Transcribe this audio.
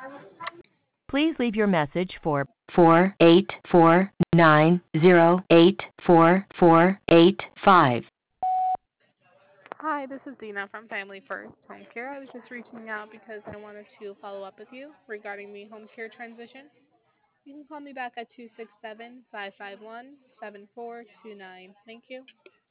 Please leave your message for 48490844485. Hi, this is Dina from Family First Home Care. I was just reaching out because I wanted to follow up with you regarding the home care transition. You can call me back at 267 551 7429. Thank you.